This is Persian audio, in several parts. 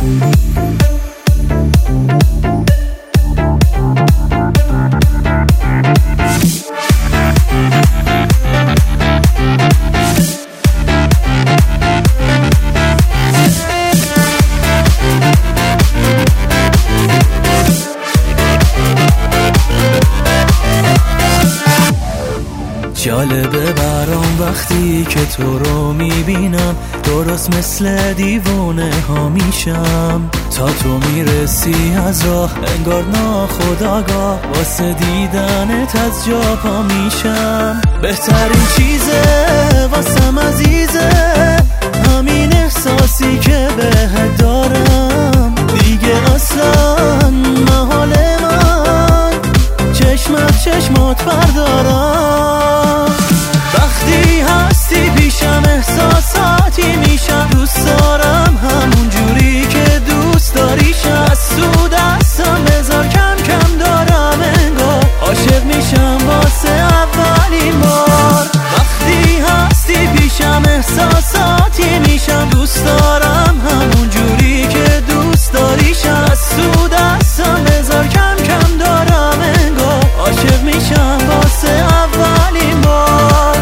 جالبه برام وقتی که تو رو میبینم، درست مثل دیوونه ها میشم. تا تو میرسی از راه انگار ناخودآگاه، واسه دیدنت از جا پا میشم. بهترین چیزه واسم عزیزه همین احساسی که بهت دارم. دیگه اصلا محال من چشمت چشمات بردارم. وقتی هستی پیشم احساساتی میشم، دوست دارم همون جوری که دوست داریشم. از تو دستم بذار کم کم دارم انگار عاشق میشم واسه اولین بار. وقتی هستی پیشم احساساتی میشم، دوست دارم همون جوری که دوست داریشم. از تو دستم بذار کم کم دارم انگار عاشق میشم واسه اولین بار.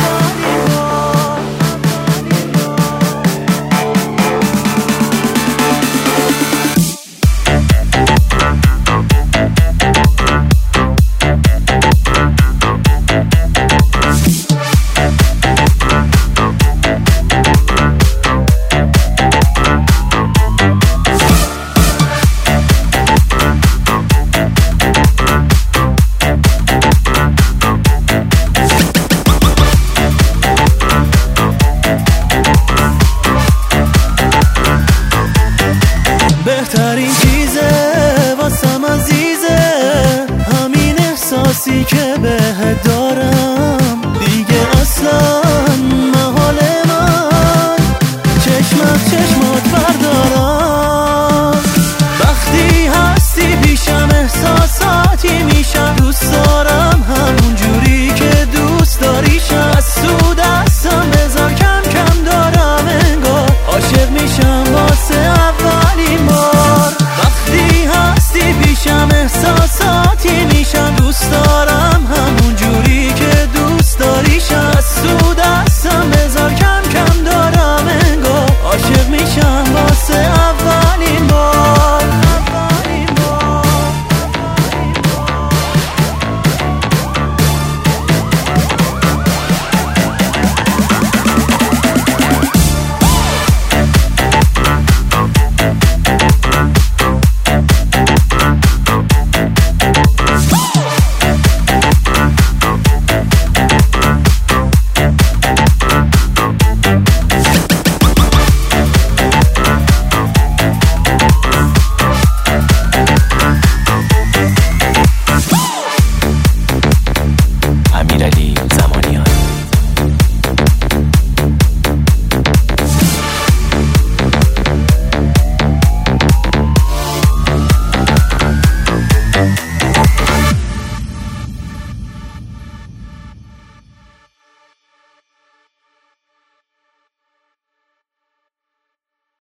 بهترین چیزه واسم عزیزه همین احساسی که بهت دارم. دیگه اصلا محال من چشمت چشمات بردارم. وقتی هستی پیشم احساس